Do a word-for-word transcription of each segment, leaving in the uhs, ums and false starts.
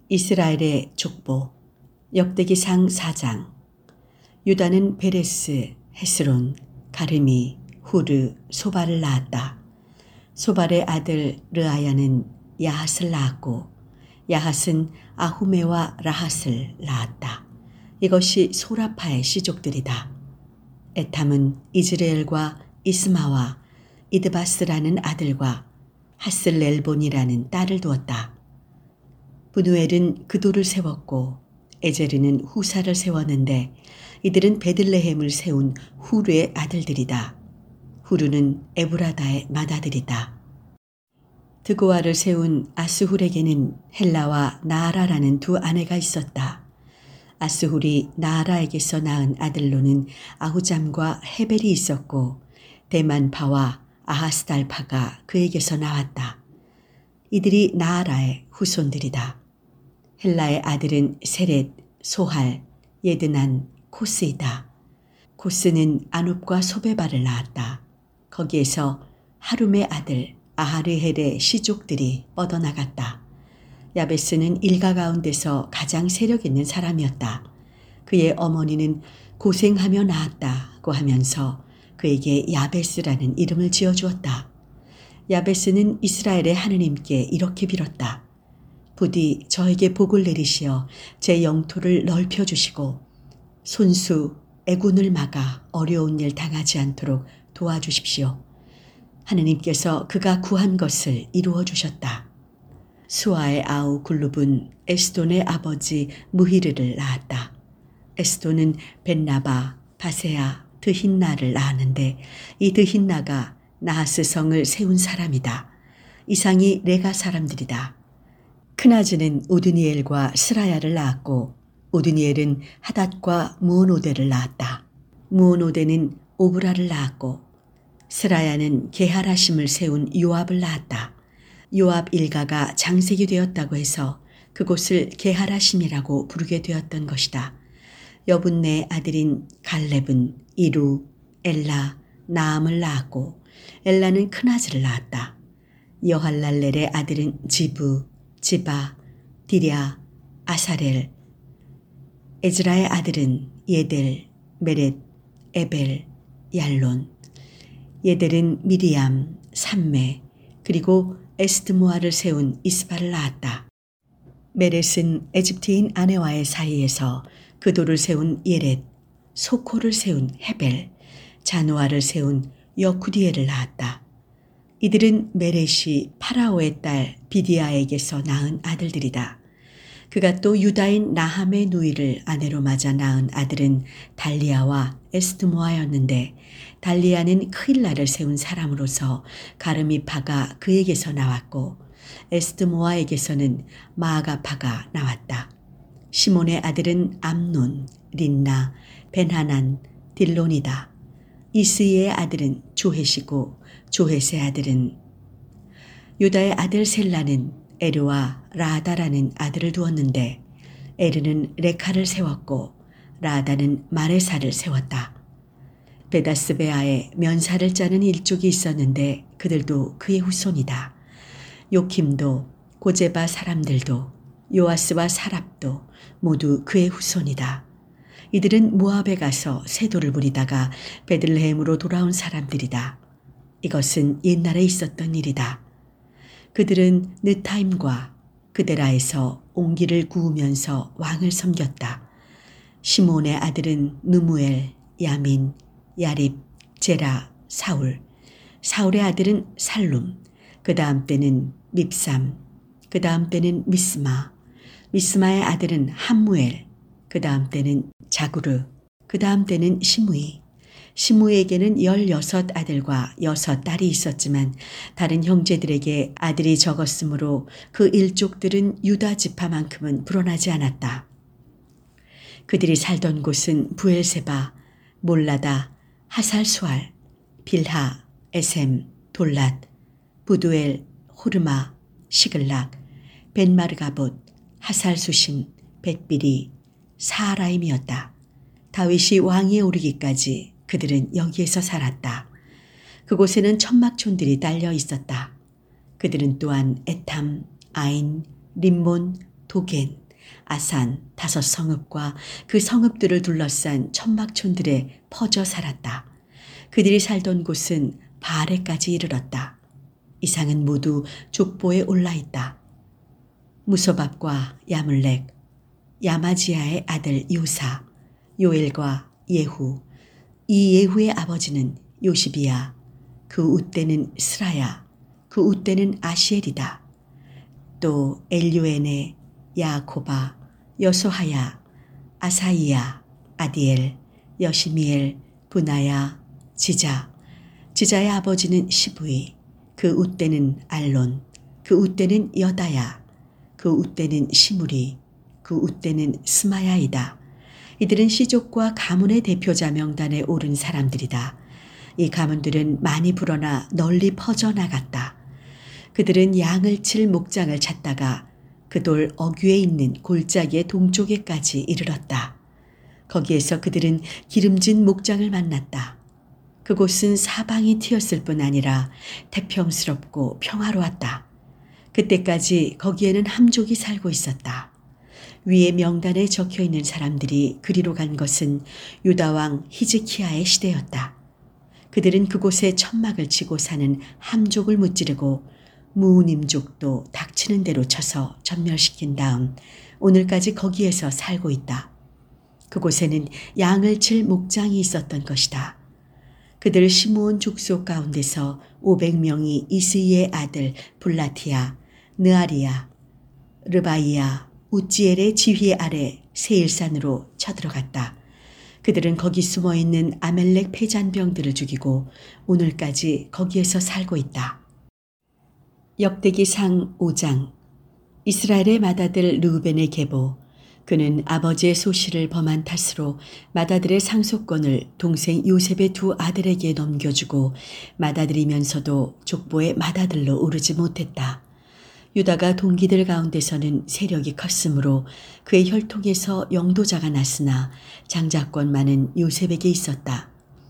이스라엘의 족보. 역대기상 사 장. 유다는 베레스, 헤스론, 가르미, 후르, 소발을 낳았다. 소발의 아들 르아야는 야핫을 낳았고 야핫은 아후메와 라핫을 낳았다. 이것이 소라파의 씨족들이다. 에탐은 이즈레엘과 이스마와 이드바스라는 아들과 하슬렐본이라는 딸을 두었다. 부누엘은 그도를 세웠고 에제르는 후사를 세웠는데 이들은 베들레헴을 세운 후르의 아들들이다. 후르는 에브라다의 맏아들이다. 드고아를 세운 아스훌에게는 헬라와 나아라라는 두 아내가 있었다. 아스훌이 나아라에게서 낳은 아들로는 아후잠과 헤벨이 있었고 대만파와 아하스달파가 그에게서 나왔다. 이들이 나아라의 후손들이다. 헬라의 아들은 세렛, 소할, 예드난, 코스이다. 코스는 아눕과 소베바를 낳았다. 거기에서 하룸의 아들 아하르헬의 시족들이 뻗어나갔다. 야베스는 일가 가운데서 가장 세력 있는 사람이었다. 그의 어머니는 고생하며 낳았다고 하면서 그에게 야베스라는 이름을 지어주었다. 야베스는 이스라엘의 하느님께 이렇게 빌었다. 부디 저에게 복을 내리시어 제 영토를 넓혀주시고 손수, 애군을 막아 어려운 일 당하지 않도록 도와주십시오. 하느님께서 그가 구한 것을 이루어 주셨다. 수아의 아우 굴룹은 에스돈의 아버지 무히르를 낳았다. 에스돈은 벤나바, 바세아, 드힌나를 낳았는데 이 드힌나가 나하스성을 세운 사람이다. 이상이 레가 사람들이다. 크나즈는 오드니엘과 스라야를 낳았고 오드니엘은 하닷과 무오노데를 낳았다. 무오노데는 오브라를 낳았고 스라야는 게하라심을 세운 요압을 낳았다. 요압 일가가 장색이 되었다고 해서 그곳을 게하라심이라고 부르게 되었던 것이다. 여분네 아들인 갈렙은 이루, 엘라, 나암을 낳았고 엘라는 크나즈를 낳았다. 여할랄렐의 아들은 지부, 지바, 디랴, 아사렐. 에즈라의 아들은 예델, 메렛, 에벨, 얄론. 예델은 미리암, 삼메, 그리고 에스드모아를 세운 이스바를 낳았다. 메렛은 에집트인 아내와의 사이에서 그도를 세운 예렛, 소코를 세운 헤벨, 자노아를 세운 여쿠디엘을 낳았다. 이들은 메렛이 파라오의 딸 비디아에게서 낳은 아들들이다. 그가 또 유다인 나함의 누이를 아내로 맞아 낳은 아들은 달리아와 에스드모아였는데 달리아는 크일라를 세운 사람으로서 가르미파가 그에게서 나왔고 에스드모아에게서는 마아가파가 나왔다. 시몬의 아들은 암논, 린나, 벤하난, 딜론이다. 이스이의 아들은 조헷이고 조헷의 아들은 유다의 아들 셀라는 에르와 라다라는 아들을 두었는데 에르는 레카를 세웠고 라다는 마레사를 세웠다. 베다스베아에 면사를 짜는 일족이 있었는데 그들도 그의 후손이다. 요킴도 고제바 사람들도 요아스와 사랍도 모두 그의 후손이다. 이들은 모압에 가서 세도를 부리다가 베들레헴으로 돌아온 사람들이다. 이것은 옛날에 있었던 일이다. 그들은 느타임과 그데라에서 옹기를 구우면서 왕을 섬겼다. 시몬의 아들은 누무엘, 야민, 야립, 제라, 사울. 사울의 아들은 살룸, 그 다음 때는 밉삼, 그 다음 때는 미스마. 미스마의 아들은 함무엘, 그 다음 때는 자구르, 그 다음 때는 시므이. 시므에게는 열여섯 아들과 여섯 딸이 있었지만 다른 형제들에게 아들이 적었으므로 그 일족들은 유다 지파만큼은 불어나지 않았다. 그들이 살던 곳은 부엘세바, 몰라다, 하살수알, 빌하, 에셈, 돌랏, 부두엘, 호르마, 시글락, 벤마르가봇, 하살수신, 벳비리, 사하라임이었다. 다윗이 왕위에 오르기까지 그들은 여기에서 살았다. 그곳에는 천막촌들이 딸려 있었다. 그들은 또한 에탐, 아인, 림몬, 도겐, 아산 다섯 성읍과 그 성읍들을 둘러싼 천막촌들에 퍼져 살았다. 그들이 살던 곳은 바알에까지 이르렀다. 이상은 모두 족보에 올라있다. 무소밥과 야물렉, 야마지야의 아들 요사, 요엘과 예후, 이 예후의 아버지는 요시비야, 그 웃대는 스라야, 그 웃대는 아시엘이다. 또 엘요엔의 야코바, 여소하야, 아사이야, 아디엘, 여시미엘, 부나야, 지자, 지자의 아버지는 시부이, 그 웃대는 알론, 그 웃대는 여다야, 그 웃대는 시무리, 그 웃대는 스마야이다. 이들은 시족과 가문의 대표자 명단에 오른 사람들이다. 이 가문들은 많이 불어나 널리 퍼져나갔다. 그들은 양을 칠 목장을 찾다가 그 돌 어귀에 있는 골짜기의 동쪽에까지 이르렀다. 거기에서 그들은 기름진 목장을 만났다. 그곳은 사방이 트였을 뿐 아니라 태평스럽고 평화로웠다. 그때까지 거기에는 함족이 살고 있었다. 위에 명단에 적혀있는 사람들이 그리로 간 것은 유다왕 히즈키야의 시대였다. 그들은 그곳에 천막을 치고 사는 함족을 무찌르고 무우님족도 닥치는 대로 쳐서 전멸시킨 다음 오늘까지 거기에서 살고 있다. 그곳에는 양을 칠 목장이 있었던 것이다. 그들 시므온 족속 가운데서 오백 명이 이스이의 아들 블라티야, 느아리야, 르바이야, 우찌엘의 지휘 아래 세일산으로 쳐들어갔다. 그들은 거기 숨어있는 아멜렉 패잔병들을 죽이고 오늘까지 거기에서 살고 있다. 역대기상 오 장. 이스라엘의 맏아들 르우벤의 계보. 그는 아버지의 소실을 범한 탓으로 맏아들의 상속권을 동생 요셉의 두 아들에게 넘겨주고 맏아들이면서도 족보의 맏아들로 오르지 못했다. 유다가 동기들 가운데서는 세력이 컸으므로 그의 혈통에서 영도자가 났으나 장자권만은 요셉에게 있었다.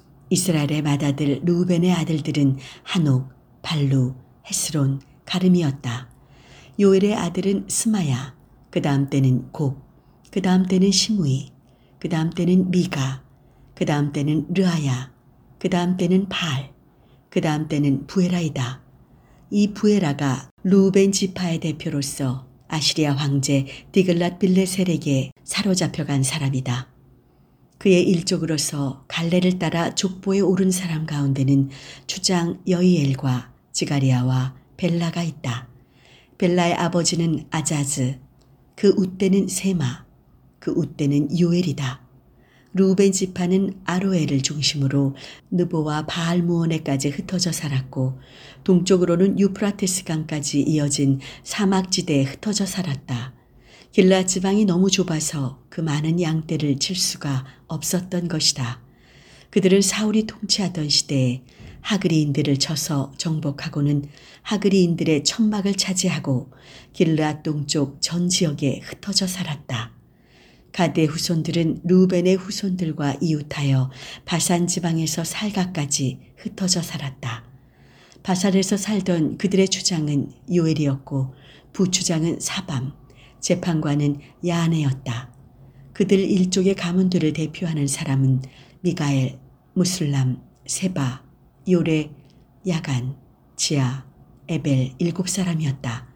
이스라엘의 맏아들 르우벤의 아들들은 한옥, 발루, 헤스론, 가름이었다. 요엘의 아들은 스마야, 그 다음 때는 곡, 그 다음 때는 시므이, 그 다음 때는 미가, 그 다음 때는 르아야, 그 다음 때는 바알, 그 다음 때는 부에라이다. 이 부에라가 루벤 지파의 대표로서 아시리아 황제 디글랏 빌레셀에게 사로잡혀간 사람이다. 그의 일족으로서 갈레를 따라 족보에 오른 사람 가운데는 주장 여이엘과 지가리아와 벨라가 있다. 벨라의 아버지는 아자즈, 그 웃대는 세마, 그 웃대는 요엘이다. 루벤 지파는 아로엘을 중심으로 느보와 바알무온에까지 흩어져 살았고 동쪽으로는 유프라테스 강까지 이어진 사막지대에 흩어져 살았다. 길라 지방이 너무 좁아서 그 많은 양떼를 칠 수가 없었던 것이다. 그들은 사울이 통치하던 시대에 하그리인들을 쳐서 정복하고는 하그리인들의 천막을 차지하고 길르앗 동쪽 전 지역에 흩어져 살았다. 가드의 후손들은 루벤의 후손들과 이웃하여 바산 지방에서 살가까지 흩어져 살았다. 바산에서 살던 그들의 주장은 요엘이었고 부주장은 사밤, 재판관은 야네였다. 그들 일족의 가문들을 대표하는 사람은 미가엘, 무술람, 세바, 요레, 야간, 지아, 에벨 일곱 사람이었다.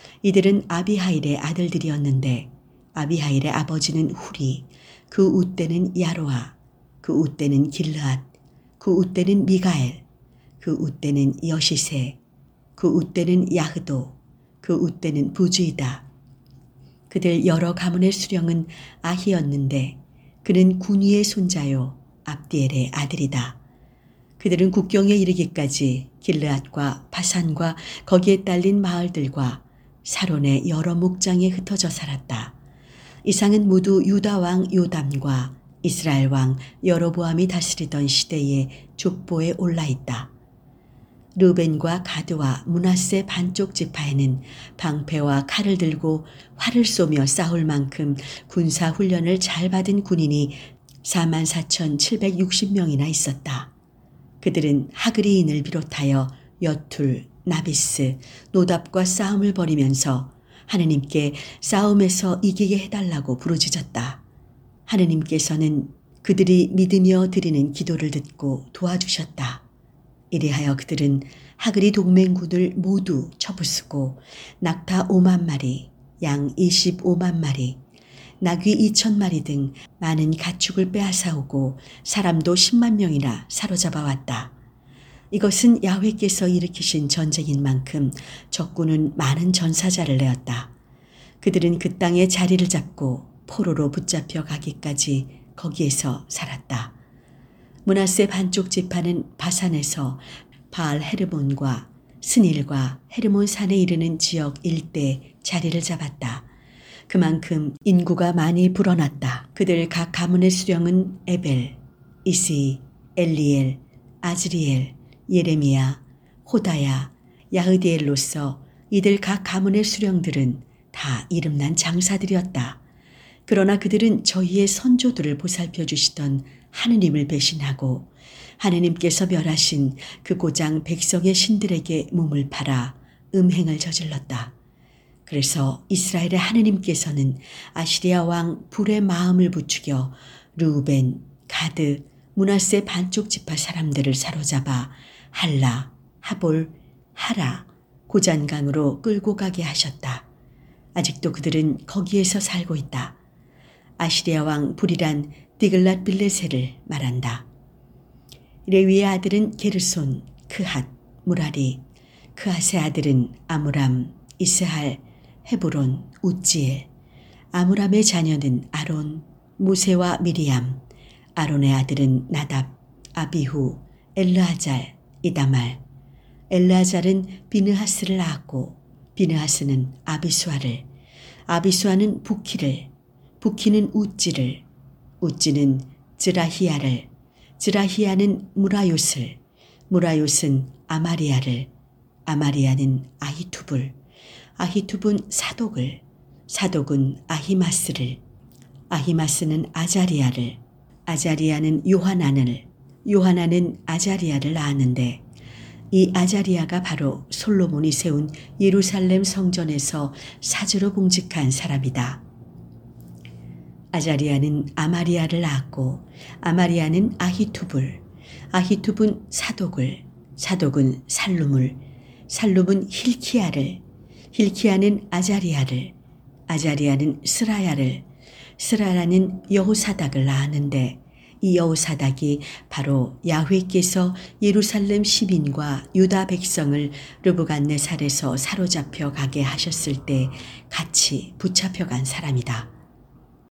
이들은 아비하일의 아들들이었는데 아비하일의 아버지는 후리, 그 웃대는 야로아, 그 웃대는 길르앗, 그 웃대는 미가엘, 그 웃대는 여시세, 그 웃대는 야흐도, 그 웃대는 부주이다. 그들 여러 가문의 수령은 아히였는데 그는 군위의 손자요 압디엘의 아들이다. 그들은 국경에 이르기까지 길르앗과 바산과 거기에 딸린 마을들과 사론의 여러 목장에 흩어져 살았다. 이상은 모두 유다 왕 요담과 이스라엘 왕 여로보암이 다스리던 시대의 족보에 올라있다. 르벤과 가드와 므낫세 반쪽 지파에는 방패와 칼을 들고 활을 쏘며 싸울 만큼 군사 훈련을 잘 받은 군인이 사만 사천칠백육십 명이나 있었다. 그들은 하그리인을 비롯하여 여툴, 나비스, 노답과 싸움을 벌이면서 하느님께 싸움에서 이기게 해달라고 부르짖었다. 하느님께서는 그들이 믿으며 드리는 기도를 듣고 도와주셨다. 이리하여 그들은 하그리 동맹군을 모두 쳐부수고 낙타 오만 마리, 양 이십오만 마리, 나귀 이천 마리 등 많은 가축을 빼앗아오고 사람도 십만 명이나 사로잡아 왔다. 이것은 야훼께서 일으키신 전쟁인 만큼 적군은 많은 전사자를 내었다. 그들은 그 땅에 자리를 잡고 포로로 붙잡혀 가기까지 거기에서 살았다. 므낫세 반쪽 지파는 바산에서 바알 헤르몬과 스닐과 헤르몬 산에 이르는 지역 일대에 자리를 잡았다. 그만큼 인구가 많이 불어났다. 그들 각 가문의 수령은 에벨, 이시, 엘리엘, 아즈리엘, 예레미야, 호다야, 야흐디엘로서 이들 각 가문의 수령들은 다 이름난 장사들이었다. 그러나 그들은 저희의 선조들을 보살펴 주시던 하느님을 배신하고 하느님께서 멸하신 그 고장 백성의 신들에게 몸을 팔아 음행을 저질렀다. 그래서 이스라엘의 하느님께서는 아시리아 왕 불의 마음을 부추겨 르우벤, 가드, 므낫세 반쪽 지파 사람들을 사로잡아 할라, 하볼, 하라, 고잔강으로 끌고 가게 하셨다. 아직도 그들은 거기에서 살고 있다. 아시리아 왕 불이란 디글랏 빌레셀을 말한다. 레위의 아들은 게르손, 크핫, 무라리, 크핫의 아들은 아므람, 이스할, 헤브론, 우지엘, 아므람의 자녀는 아론, 모세와 미리암, 아론의 아들은 나답, 아비후, 엘르아잘, 이다말, 엘르아잘은 비느하스를 낳았고 비느하스는 아비수아를, 아비수아는 부키를, 부키는 우찌를, 우찌는 즈라히야를, 즈라히야는 무라요스를, 무라요스는 아마리아를, 아마리아는 아히투불, 아히투분 사독을, 사독은 아히마스를, 아히마스는 아자리아를, 아자리아는 요하난을, 요하난은 아자리아를 낳았는데 이 아자리아가 바로 솔로몬이 세운 예루살렘 성전에서 사제로 봉직한 사람이다. 아자리아는 아마리아를 낳았고 아마리아는 아히투불, 아히투분 사독을, 사독은 살룸을, 살룸은 힐키야를, 힐키야는 아자리아를, 아자리아는 스라야를, 스라야는 여호사닥을 낳았는데 이 여호사닥이 바로 야훼께서 예루살렘 시민과 유다 백성을 르브갓네살에서 사로잡혀 가게 하셨을 때 같이 붙잡혀 간 사람이다.